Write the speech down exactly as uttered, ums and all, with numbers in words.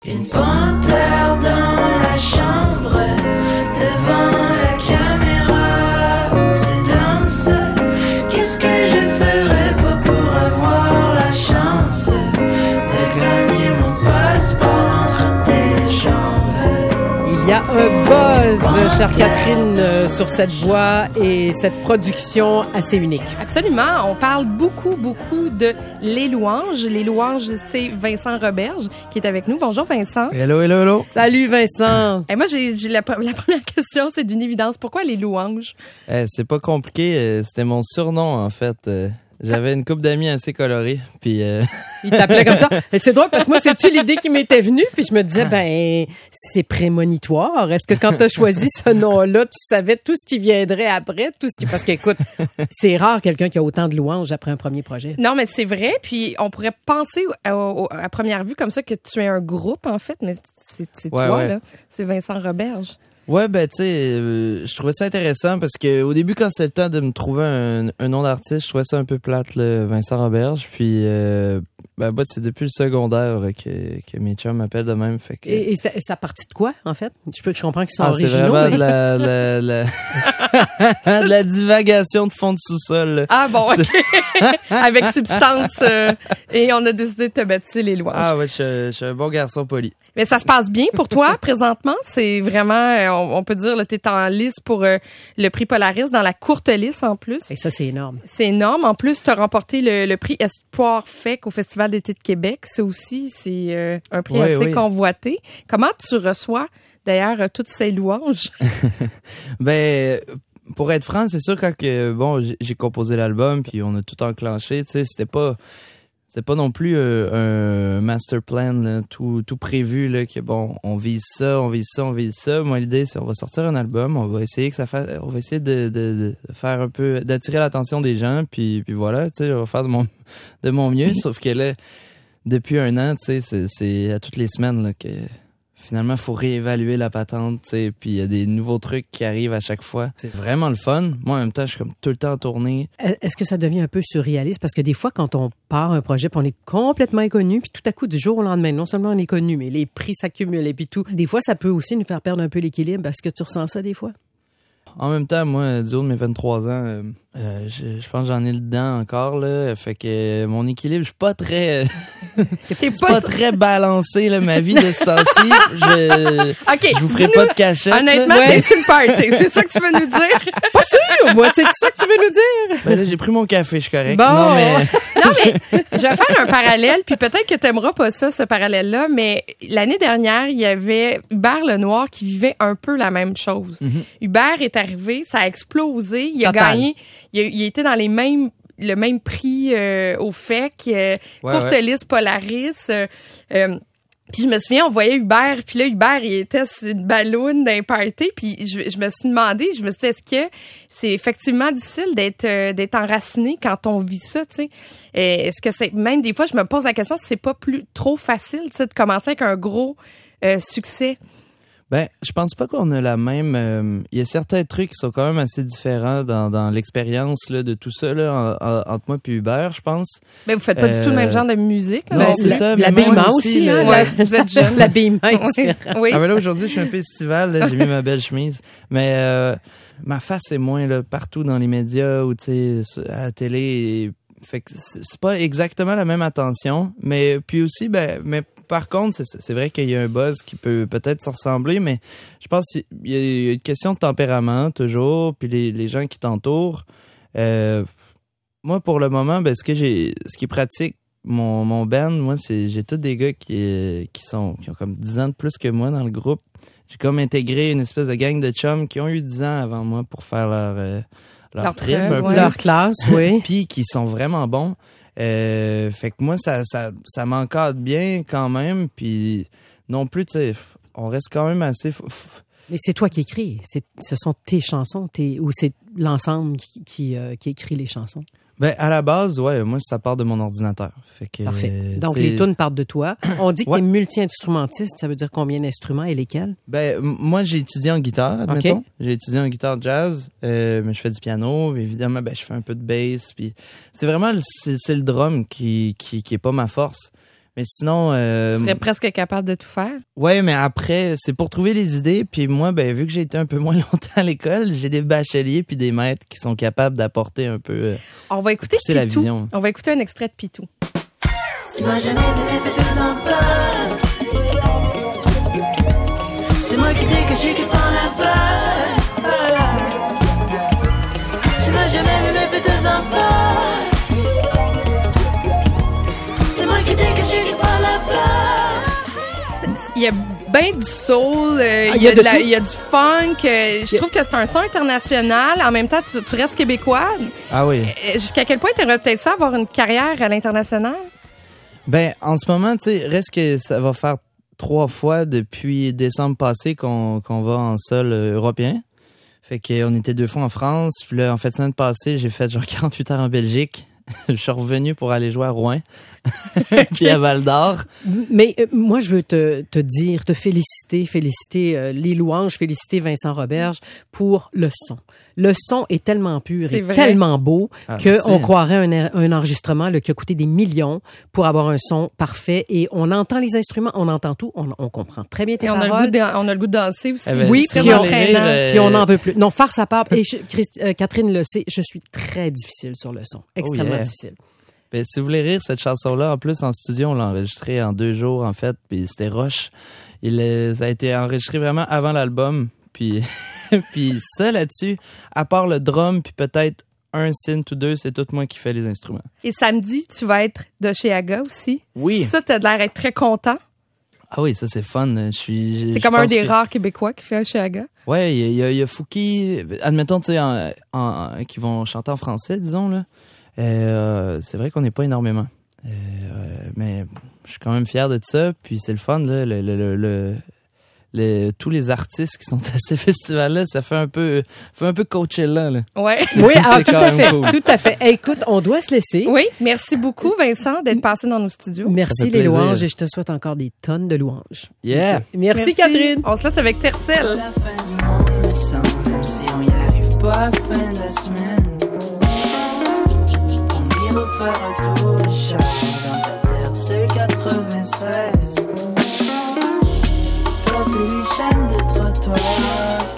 Une panthère dans la chambre, devant la caméra, c'est danse. Qu'est-ce que je ferais pas pour avoir la chance de gagner mon passeport entre tes jambes? Il y a un buzz, chère Catherine, euh, sur cette voix et cette production assez unique. Absolument. On parle beaucoup, beaucoup de Les Louanges. Les Louanges, c'est Vincent Roberge qui est avec nous. Bonjour, Vincent. Hello, hello, hello. Salut, Vincent. Et moi, j'ai, j'ai la, la première question, c'est d'une évidence. Pourquoi Les Louanges? Eh, c'est pas compliqué. euh, C'était mon surnom, en fait. Euh, J'avais une couple d'amis assez colorés. Puis, euh... Il t'appelait comme ça. Et c'est drôle parce que moi, c'est-tu l'idée qui m'était venue? Puis je me disais, ben, c'est prémonitoire. Est-ce que quand tu as choisi ce nom-là, tu savais tout ce qui viendrait après? Tout ce qui... Parce qu'écoute, c'est rare quelqu'un qui a autant de louanges après un premier projet. Non, mais c'est vrai. Puis on pourrait penser à, à, à première vue comme ça que tu es un groupe, en fait. Mais c'est, c'est Ouais, toi, ouais. là. C'est Vincent Roberge. Ouais, ben, tu sais, euh, je trouvais ça intéressant parce que au début, quand c'était le temps de me trouver un, un nom d'artiste, je trouvais ça un peu plate, là, Vincent Roberge. Puis, euh, ben, bah, c'est depuis le secondaire là, que, que mes chums m'appellent de même. Fait que... Et, et c'est, c'est à partir de quoi, en fait? Je peux, je comprends qu'ils sont Ah, originaux. c'est vraiment mais... de la, la, la, de la divagation de fond de sous-sol. Là. Ah bon, OK. Avec substance. Euh, et on a décidé de te baptiser Les Louanges. Ah ouais, je suis- je suis un bon garçon poli. Mais ça se passe bien pour toi présentement. C'est vraiment, euh, on, on peut dire, tu es en lice pour euh, le prix Polaris, dans la courte liste en plus. Et ça, c'est énorme. C'est énorme. En plus, tu as remporté le, le prix Espoir F E C au Festival d'été de Québec. Ça aussi, c'est euh, un prix Oui, assez oui. convoité. Comment tu reçois, d'ailleurs, euh, toutes ces louanges? Ben, pour être franc, c'est sûr quand que bon, j'ai- j'ai composé l'album puis on a tout enclenché, tu sais, c'était pas c'était pas non plus euh, un master plan là, tout tout prévu là que bon, on vise ça, on vise ça, on vise ça. Moi l'idée c'est on va sortir un album, on va essayer que ça fasse on va essayer de, de, de faire un peu d'attirer l'attention des gens puis puis voilà, tu sais, on va faire de mon de mon mieux, sauf que là depuis un an, tu sais, c'est c'est à toutes les semaines là que finalement, il faut réévaluer la patente, tu sais, puis il y a des nouveaux trucs qui arrivent à chaque fois. C'est vraiment le fun. Moi, en même temps, je suis comme tout le temps en tournée. Est-ce que ça devient un peu surréaliste? Parce que des fois, quand on part un projet, puis on est complètement inconnu, puis tout à coup, du jour au lendemain, non seulement on est connu, mais les prix s'accumulent et puis tout. Des fois, ça peut aussi nous faire perdre un peu l'équilibre. Est-ce que tu ressens ça des fois? En même temps, moi, du haut de mes vingt-trois ans, euh, euh, je, je pense que j'en ai le dedans encore, là. Fait que euh, mon équilibre, je suis pas très... T'es c'est pas très balancé, là, ma vie de ce temps-ci. Je, OK. je vous ferai dis-nous, pas de cachette. honnêtement, là. t'es sur le party. C'est ça que tu veux nous dire? Pas sûr! Moi, c'est ça que tu veux nous dire? Ben là, j'ai pris mon café, je suis correct. Bon. Non, mais... Non, mais je vais faire un parallèle, puis peut-être que t'aimeras pas ça, ce parallèle-là, mais l'année dernière, il y avait Hubert Lenoir qui vivait un peu la même chose. Mhm. Hubert est arrivé, ça a explosé, il a Total. gagné, il a, il a été dans les mêmes le même prix euh, au F E C, euh, Ouais, courte ouais. liste Polaris. Euh, euh, puis je me souviens, on voyait Hubert, puis là, Hubert, il était sur une balloune d'un party, puis je, je me suis demandé, je me suis dit, est-ce que c'est effectivement difficile d'être euh, d'être enraciné quand on vit ça, tu sais? Euh, Est-ce que c'est, même des fois, je me pose la question si c'est pas plus trop facile, tu sais, de commencer avec un gros euh, succès? Ben, je pense pas qu'on a la même... euh, Il y a certains trucs qui sont quand même assez différents dans, dans l'expérience là, de tout ça, là, en- en- entre moi et Hubert, je pense. Ben, vous faites pas du tout le même genre de musique, là? Non, Ben, c'est la- ça. mais L'habillement moi aussi, là, hein? la- Ouais, vous êtes jeune. L'habillement est différent. Oui. Ah ben là, aujourd'hui, je suis un peu estival, là, j'ai mis ma belle chemise. Mais euh, ma face est moins là, partout dans les médias ou, tu sais, sur- à la télé. Et, fait que c'est c'est pas exactement la même attention. Mais puis aussi, ben, mais par contre, c'est, c'est vrai qu'il y a un buzz qui peut peut-être se ressembler, mais je pense qu'il y a une question de tempérament, toujours, puis les, les gens qui t'entourent. Euh, moi, pour le moment, ben, ce que j'ai, ce qui est pratique, mon, mon band, moi, c'est, j'ai tous des gars qui, euh, qui sont, qui ont comme dix ans de plus que moi dans le groupe. J'ai comme intégré une espèce de gang de chums qui ont eu dix ans avant moi pour faire leur, euh, leur, Leur trip, preuve, un peu. ouais. Leur classe, oui. Puis qui sont vraiment bons. Euh, fait que moi, ça, ça, ça m'encadre bien quand même. Puis non plus, tu sais, on reste quand même assez... f- f- Mais c'est toi qui écris. C'est, ce sont tes chansons, tes, ou c'est l'ensemble qui, qui, euh, qui écrit les chansons. Ben, à la base, ouais, moi, ça part de mon ordinateur. Fait que, Parfait. euh, Donc, tu sais, les tunes partent de toi. On dit que Ouais. t'es multi-instrumentiste. Ça veut dire combien d'instruments et lesquels? Ben, m- moi, j'ai étudié en guitare, admettons. Ok. J'ai étudié en guitare jazz, euh, mais je fais du piano. Évidemment, ben, je fais un peu de bass. Puis c'est vraiment, le- c'est, c'est le drum qui, qui, qui est pas ma force. Mais sinon... Euh, Tu serais presque capable de tout faire. Ouais, mais après, c'est pour trouver les idées. Puis moi, ben vu que j'ai été un peu moins longtemps à l'école, j'ai des bacheliers puis des maîtres qui sont capables d'apporter un peu... Euh, On va écouter pousser la Pitou. vision. On va écouter un extrait de Pitou. Tu m'as jamais donné fait deux ans peur. C'est moi qui t'ai caché que par la peur. Tu m'as jamais donné fait deux ans peur. C'est moi qui t'ai caché que par la peur. Il y a bien du soul, euh, Ah, il y, a de la- il y a du funk. euh, je trouve que c'est un son international. En même temps, tu, tu restes québécois. Ah oui. Euh, Jusqu'à quel point tu aimerais peut-être ça avoir une carrière à l'international? Ben, en ce moment, tu sais, reste que ça va faire trois fois depuis décembre passé qu'on qu'on va en sol euh, européen. Fait qu'on était deux fois en France. Puis là, en fait, semaine passée, j'ai fait genre quarante-huit heures en Belgique. Je suis revenu pour aller jouer à Rouen. Puis à Val d'Or. Mais euh, moi, je veux te, te dire, te féliciter, féliciter euh, les louanges, féliciter Vincent Roberge pour le son. Le son est tellement pur C'est et vrai. tellement beau Ah, merci. qu'on croirait un, un enregistrement là, qui a coûté des millions pour avoir un son parfait. Et on entend les instruments, on entend tout, on, on comprend très bien tes Et on a, le goût paroles. de, on a le goût de danser aussi. Eh ben, Oui, c'est puis très on- entraînant. euh, Puis on n'en veut plus. Non, farce à part. Et je- Christ- euh, Catherine le sait, je suis très difficile sur le son. Extrêmement yeah. difficile. Ben, si vous voulez rire, cette chanson-là, en plus, en studio, on l'a enregistrée en deux jours, en fait, puis c'était rush. Il est- ça a été enregistré vraiment avant l'album, puis, puis ça, là-dessus, à part le drum, puis peut-être un synth ou deux, c'est tout moi qui fais les instruments. Et samedi, tu vas être de chez Aga aussi. Oui. Ça, t'as l'air d'être très content. Ah oui, ça, c'est fun. Je suis... C'est je comme un pense des que- rares Québécois qui fait chez Aga. Ouais, il y, a- il y a- il y a Fouki, admettons, tu sais, en, en- qui vont chanter en français, disons, là. Euh, c'est vrai qu'on n'est pas énormément. Euh, euh, mais je suis quand même fier de ça. Puis c'est le fun, là. Le, le, le, le- le- tous les artistes qui sont à ces festivals-là, ça fait un peu, fait un peu Coachella, là. Ouais. Oui, ah, C'est tout quand à même fait. cool. Tout à fait. Hey, écoute, on doit se laisser. Oui, merci beaucoup, Vincent, d'être passé dans nos studios. Merci Ça fait les plaisir. louanges et je te souhaite encore des tonnes de louanges. Yeah! Merci, Catherine. On se laisse avec Tercel. La fin du monde descend, même si on y arrive pas à la fin de la semaine. On ira faire un tour de char dans ta terre, c'est le quatre-vingt-seize. Pas des chaînes de trottoir